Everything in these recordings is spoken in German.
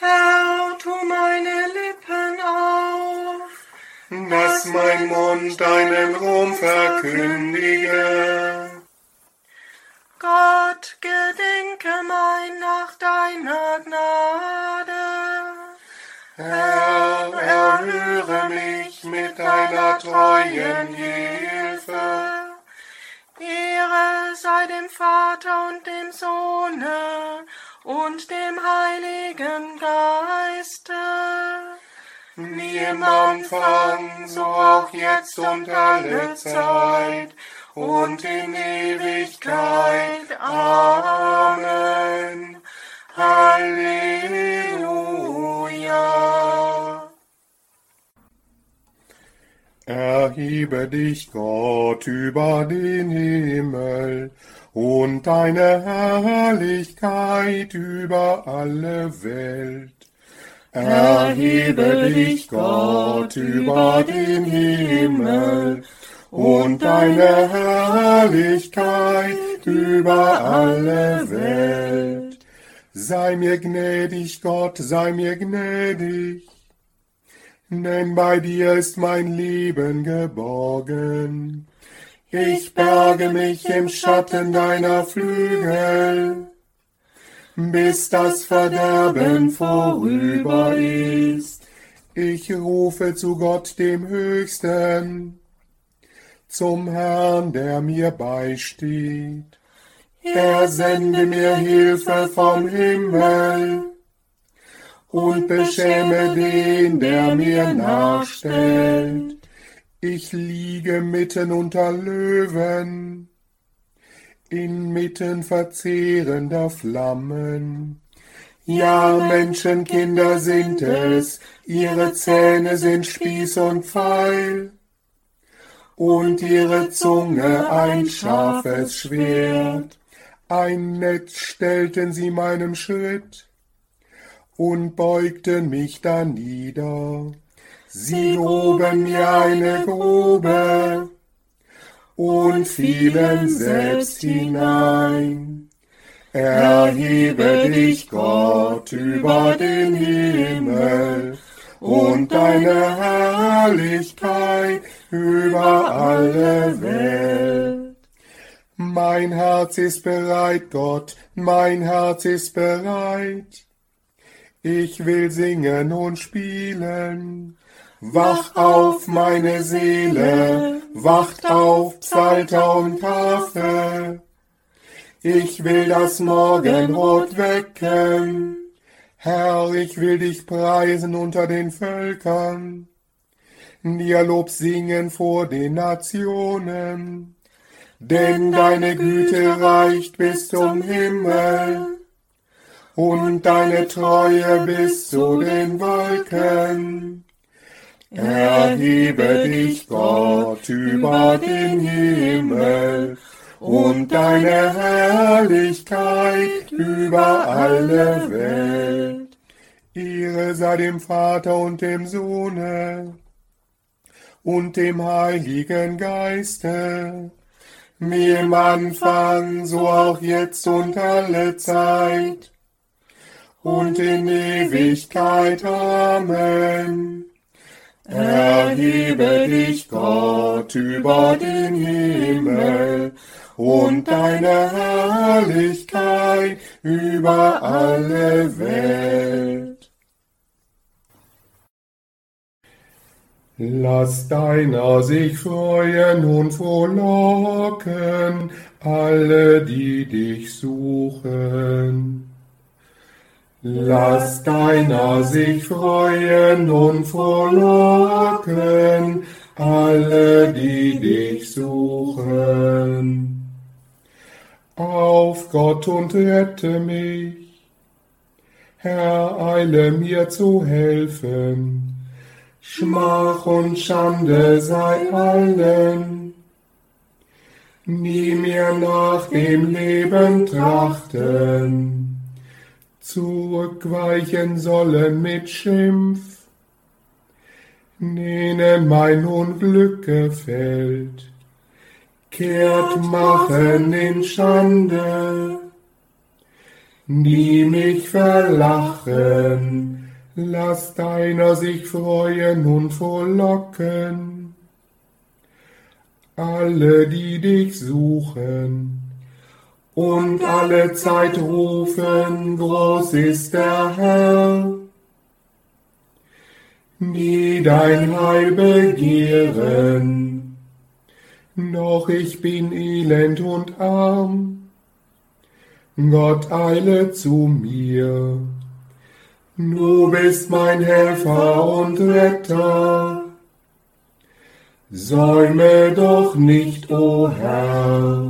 Herr, tu meine Lippen auf, dass mein Mund deinen Ruhm verkündige. Gott, gedenke mein nach deiner Gnade. Herr, erhöre mich mit deiner treuen Hilfe. Ehre sei dem Vater und dem Sohne und dem Heiligen Geiste, Wie im Anfang, so auch jetzt und alle Zeit und in Ewigkeit. Amen. Halleluja. Erhebe dich, Gott, über den Himmel und deine Herrlichkeit über alle Welt. Erhebe dich, Gott, über den Himmel und deine Herrlichkeit über alle Welt. Sei mir gnädig, Gott, sei mir gnädig, denn bei dir ist mein Leben geborgen. Ich berge mich im Schatten deiner Flügel, bis das Verderben vorüber ist. Ich rufe zu Gott dem Höchsten, zum Herrn, der mir beisteht. Er sende mir Hilfe vom Himmel und beschäme den, der mir nachstellt. Ich liege mitten unter Löwen, inmitten verzehrender Flammen. Ja, Menschenkinder sind es, ihre Zähne sind Spieß und Pfeil, und ihre Zunge ein scharfes Schwert. Ein Netz stellten sie meinem Schritt und beugten mich danieder. Sie gruben mir eine Grube und fielen selbst hinein. Erhebe dich, Gott, über den Himmel und deine Herrlichkeit über alle Welt. Mein Herz ist bereit, Gott, mein Herz ist bereit. Ich will singen und spielen. Wach auf, meine Seele, wacht auf, Psalter und Harfe. Ich will das Morgenrot wecken. Herr, ich will dich preisen unter den Völkern, dir Lob singen vor den Nationen. Denn deine Güte reicht bis zum Himmel und deine Treue bis zu den Wolken. Erhebe dich, Gott, über den Himmel und deine Herrlichkeit über alle Welt. Ehre sei dem Vater und dem Sohne und dem Heiligen Geiste, wie im Anfang, so auch jetzt und alle Zeit und in Ewigkeit. Amen. Erhebe dich, Gott, über den Himmel und deine Herrlichkeit über alle Welt. Lass deiner sich freuen und frohlocken, alle, die dich suchen. Lass deiner sich freuen und frohlocken, alle, die dich suchen. Auf Gott und rette mich, Herr, eile mir zu helfen. Schmach und Schande sei allen, die mir nach dem Leben trachten, zurückweichen sollen mit Schimpf, denen mein Unglück gefällt, kehrt machen in Schande, die mich verlachen, lass deiner sich freuen und frohlocken. Alle, die dich suchen und alle Zeit rufen, groß ist der Herr, die dein Heil begehren. Doch ich bin elend und arm, Gott eile zu mir. Du bist mein Helfer und Retter. Säume doch nicht, o Herr.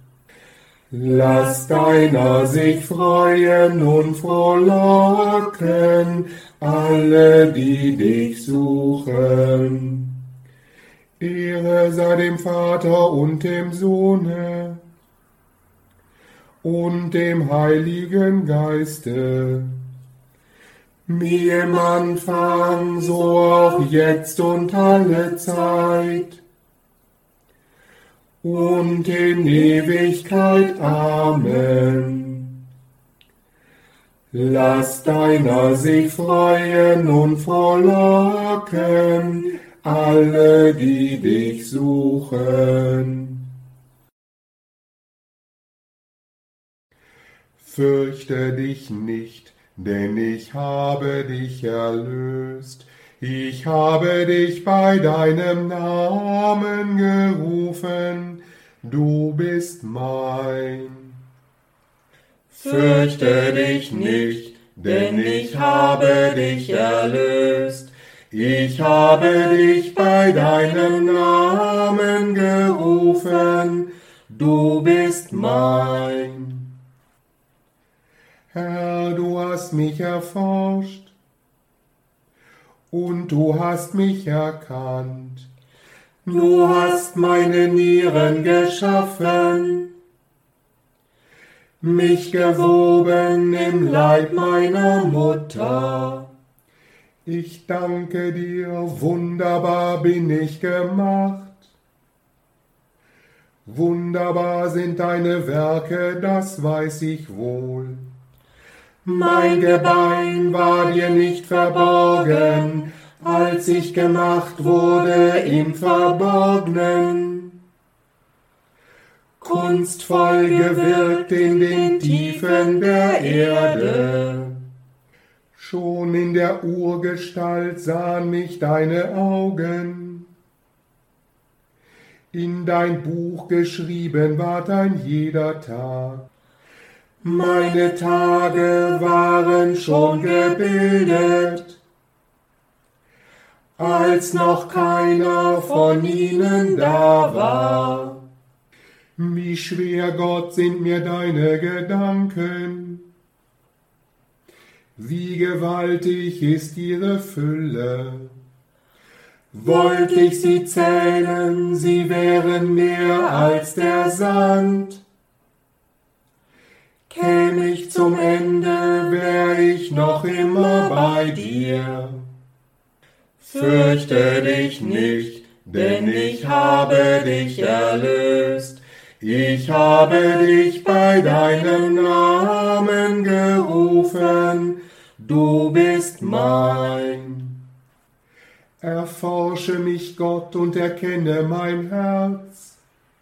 Lass deiner sich freuen und frohlocken, alle, die dich suchen. Ehre sei dem Vater und dem Sohne und dem Heiligen Geiste, wie im Anfang, so auch jetzt und alle Zeit und in Ewigkeit. Amen. Lass deiner sich freuen und frohlocken, alle, die dich suchen. Fürchte dich nicht, denn ich habe dich erlöst. Ich habe dich bei deinem Namen gerufen, du bist mein. Fürchte dich nicht, denn ich habe dich erlöst. Ich habe dich bei deinem Namen gerufen, du bist mein. Herr, du hast mich erforscht und du hast mich erkannt. Du hast meine Nieren geschaffen, mich gewoben im Leib meiner Mutter. Ich danke dir, wunderbar bin ich gemacht. Wunderbar sind deine Werke, das weiß ich wohl. Mein Gebein war dir nicht verborgen, als ich gemacht wurde im Verborgenen. Kunstvoll gewirkt in den Tiefen der Erde. Schon in der Urgestalt sahen mich deine Augen. In dein Buch geschrieben ward ein jeder Tag. Meine Tage waren schon gebildet, als noch keiner von ihnen da war. Wie schwer, Gott, sind mir deine Gedanken, wie gewaltig ist ihre Fülle. Wollt ich sie zählen, sie wären mehr als der Sand. Käm ich zum Ende, wär ich noch immer bei dir. Fürchte dich nicht, denn ich habe dich erlöst. Ich habe dich bei deinem Namen gerufen, du bist mein. Erforsche mich, Gott, und erkenne mein Herz.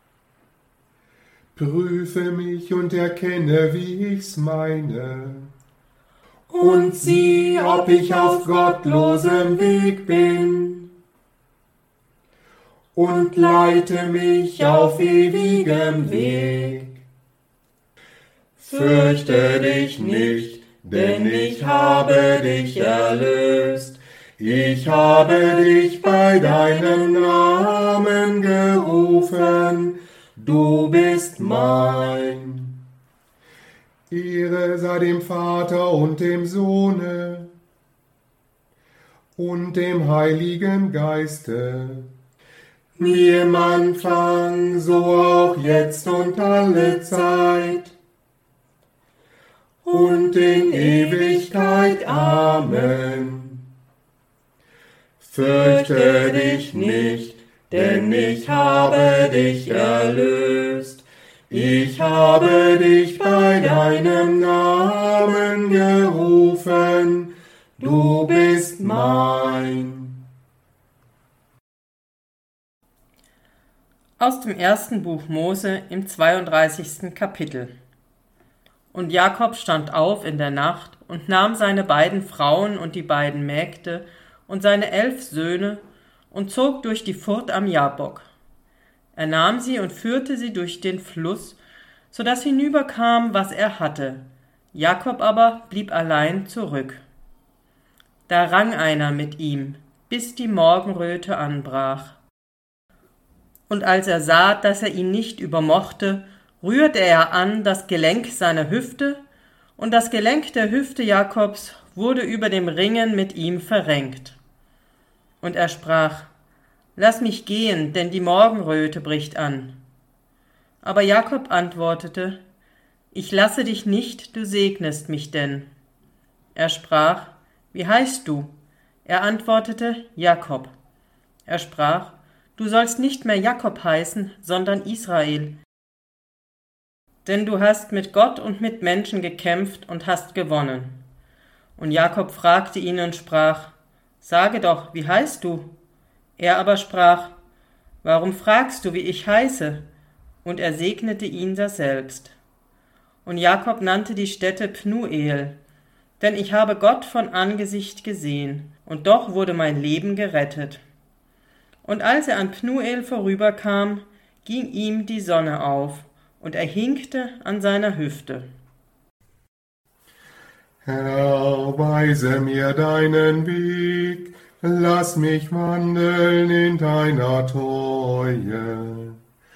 Prüfe mich und erkenne, wie ich's meine. Und sieh, ob ich auf gottlosem Weg bin. Und leite mich auf ewigem Weg. Fürchte dich nicht, denn ich habe dich erlöst. Ich habe dich bei deinem Namen gerufen, du bist mein. Ehre sei dem Vater und dem Sohne und dem Heiligen Geiste, wie im Anfang, so auch jetzt und alle Zeit und in Ewigkeit. Amen. Fürchte dich nicht, denn ich habe dich erlöst. Ich habe dich bei deinem Namen Namen gerufen, du bist mein. Aus dem ersten Buch Mose im 32. Kapitel. Und Jakob stand auf in der Nacht und nahm seine beiden Frauen und die beiden Mägde und seine 11 Söhne und zog durch die Furt am Jabok. Er nahm sie und führte sie durch den Fluss, so dass hinüberkam, was er hatte. Jakob aber blieb allein zurück. Da rang einer mit ihm, bis die Morgenröte anbrach. Und als er sah, dass er ihn nicht übermochte, rührte er an das Gelenk seiner Hüfte, und das Gelenk der Hüfte Jakobs wurde über dem Ringen mit ihm verrenkt. Und er sprach: Lass mich gehen, denn die Morgenröte bricht an. Aber Jakob antwortete: Ich lasse dich nicht, du segnest mich denn. Er sprach: Wie heißt du? Er antwortete: Jakob. Er sprach: Du sollst nicht mehr Jakob heißen, sondern Israel. Denn du hast mit Gott und mit Menschen gekämpft und hast gewonnen. Und Jakob fragte ihn und sprach: Sage doch, wie heißt du? Er aber sprach: Warum fragst du, wie ich heiße? Und er segnete ihn daselbst. Und Jakob nannte die Stätte Pnuel, denn ich habe Gott von Angesicht gesehen, und doch wurde mein Leben gerettet. Und als er an Pnuel vorüberkam, ging ihm die Sonne auf, und er hinkte an seiner Hüfte. Herr, weise mir deinen Weg, lass mich wandeln in deiner Treue.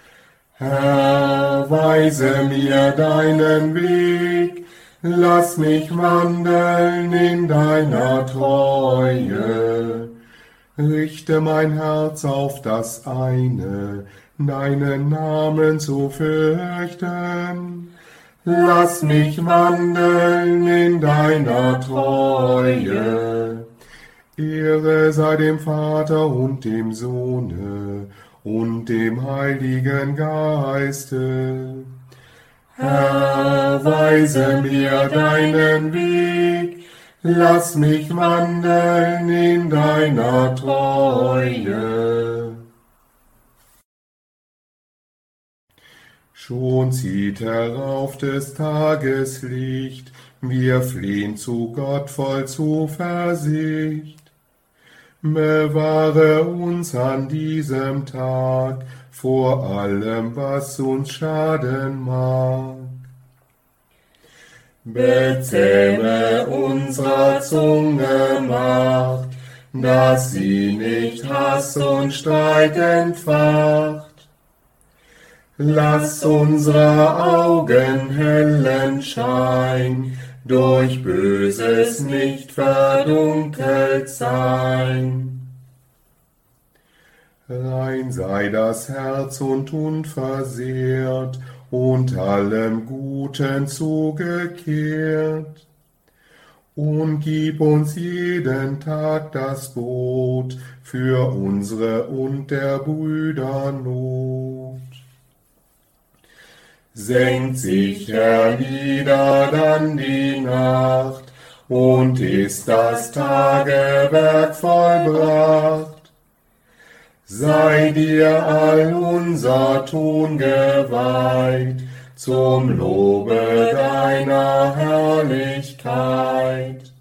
Herr, weise mir deinen Weg, lass mich wandeln in deiner Treue. Richte mein Herz auf das eine, deinen Namen zu fürchten. Lass mich wandeln in deiner Treue. Ehre sei dem Vater und dem Sohne und dem Heiligen Geiste. Herr, weise mir deinen Weg, lass mich wandeln in deiner Treue. Schon zieht herauf des Tages Licht, wir flehen zu Gott voll Zuversicht. Bewahre uns an diesem Tag vor allem, was uns schaden mag. Bezähme unserer Zunge Macht, dass sie nicht Hass und Streit entfacht. Lass unsere Augen hellen Schein, durch Böses nicht verdunkelt sein. Rein sei das Herz und unversehrt, und allem Guten zugekehrt. Und gib uns jeden Tag das Brot für unsere und der Brüder Not. Senkt sich hernieder dann die Nacht, und ist das Tagewerk vollbracht. Sei dir all unser Tun geweiht, zum Lobe deiner Herrlichkeit.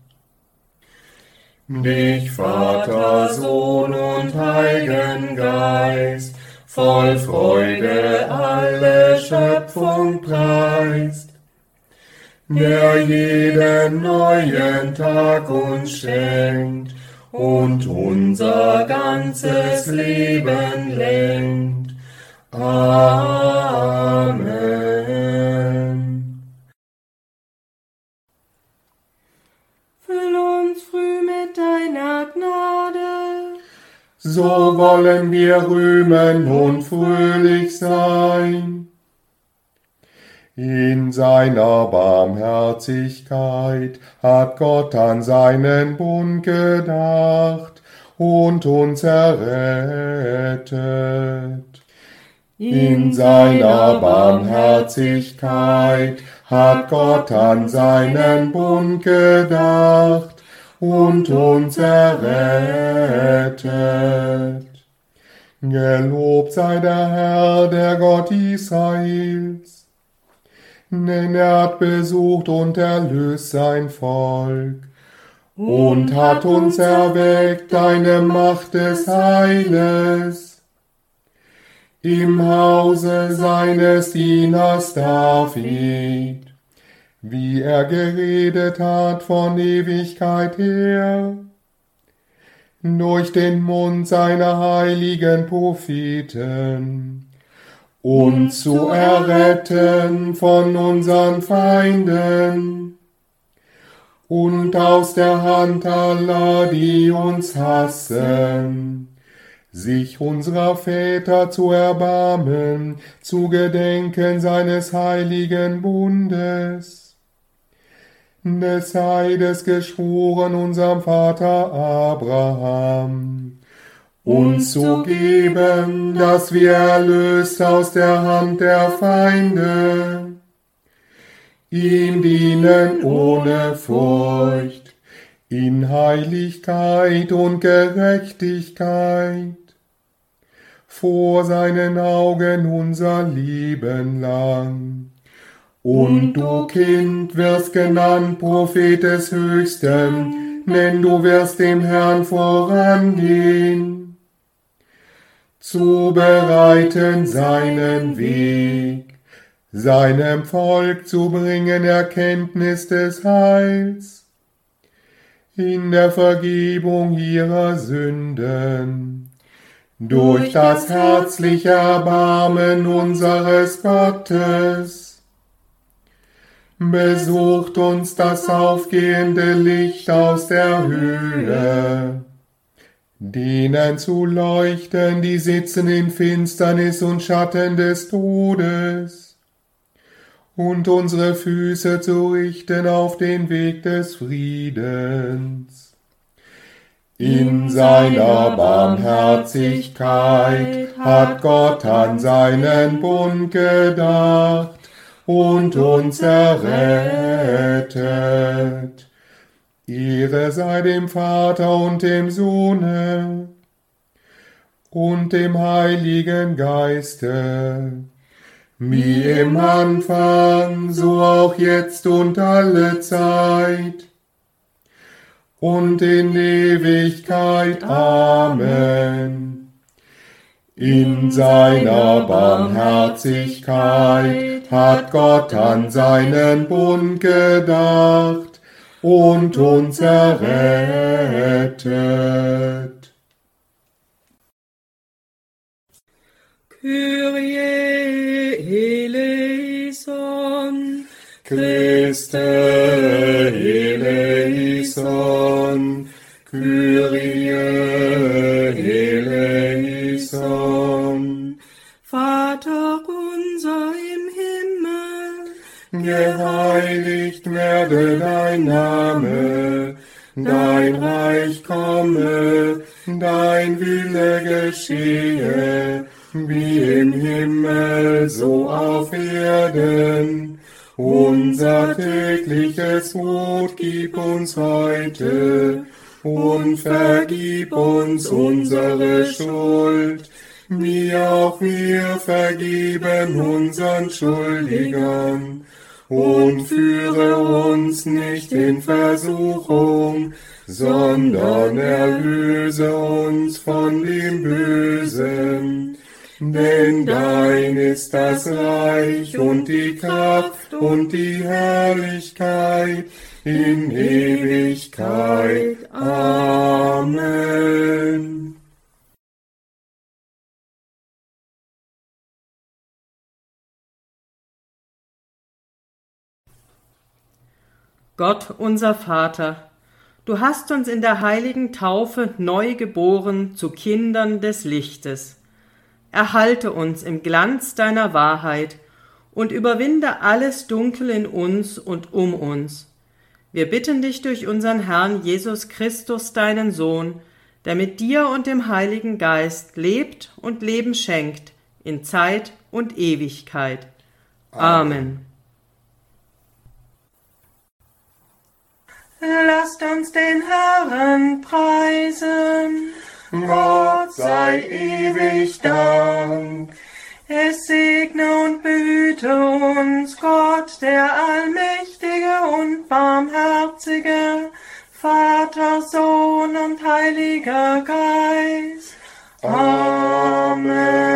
Dich, Vater, Sohn und Heiligen Geist, voll Freude alle Schöpfung preist, der jeden neuen Tag uns schenkt und unser ganzes Leben lenkt. Amen. Füll uns früh mit deiner Gnade, So wollen wir rühmen und fröhlich sein. In seiner Barmherzigkeit hat Gott an seinen Bund gedacht und uns errettet. In seiner Barmherzigkeit hat Gott an seinen Bund gedacht und uns errettet. Gelobt sei der Herr, der Gott Israels, denn er hat besucht und erlöst sein Volk und hat uns erweckt eine Macht des Heiles im Hause seines Dieners David, wie er geredet hat von Ewigkeit her, durch den Mund seiner heiligen Propheten, uns zu erretten von unseren Feinden und aus der Hand aller, die uns hassen, sich unserer Väter zu erbarmen, zu gedenken seines heiligen Bundes, des Eides geschworen unserem Vater Abraham, uns zu geben, dass wir erlöst aus der Hand der Feinde, ihm dienen ohne Furcht, in Heiligkeit und Gerechtigkeit, vor seinen Augen unser Leben lang. Und du, Kind, wirst genannt Prophet des Höchsten, denn du wirst dem Herrn vorangehen, zu bereiten seinen Weg, seinem Volk zu bringen Erkenntnis des Heils, in der Vergebung ihrer Sünden, durch das herzliche Erbarmen unseres Gottes. Besucht uns das aufgehende Licht aus der Höhe, denen zu leuchten, die sitzen in Finsternis und Schatten des Todes, und unsere Füße zu richten auf den Weg des Friedens. In seiner Barmherzigkeit hat Gott an seinen Bund gedacht und uns errettet. Ehre sei dem Vater und dem Sohne und dem Heiligen Geiste, wie im Anfang, so auch jetzt und alle Zeit und in Ewigkeit. Amen. In seiner Barmherzigkeit hat Gott an seinen Bund gedacht und uns errettet. Kyrie eleison, Christe eleison, Kyrie eleison. Vater unser im Himmel, Geheiligt werde dein Name, dein Reich komme, dein Wille geschehe, wie im Himmel, so auf Erden. Unser tägliches Brot gib uns heute und vergib uns unsere Schuld, wie auch wir vergeben unseren Schuldigern. Und führe uns nicht in Versuchung, sondern erlöse uns von dem Bösen. Denn dein ist das Reich und die Kraft und die Herrlichkeit in Ewigkeit. Amen. Gott, unser Vater, du hast uns in der heiligen Taufe neu geboren zu Kindern des Lichtes. Erhalte uns im Glanz deiner Wahrheit und überwinde alles Dunkel in uns und um uns. Wir bitten dich durch unseren Herrn Jesus Christus, deinen Sohn, der mit dir und dem Heiligen Geist lebt und Leben schenkt in Zeit und Ewigkeit. Amen. Lasst uns den Herrn preisen. Gott sei ewig Dank. Es segne und behüte uns Gott, der allmächtige und barmherzige, Vater, Sohn und Heiliger Geist. Amen.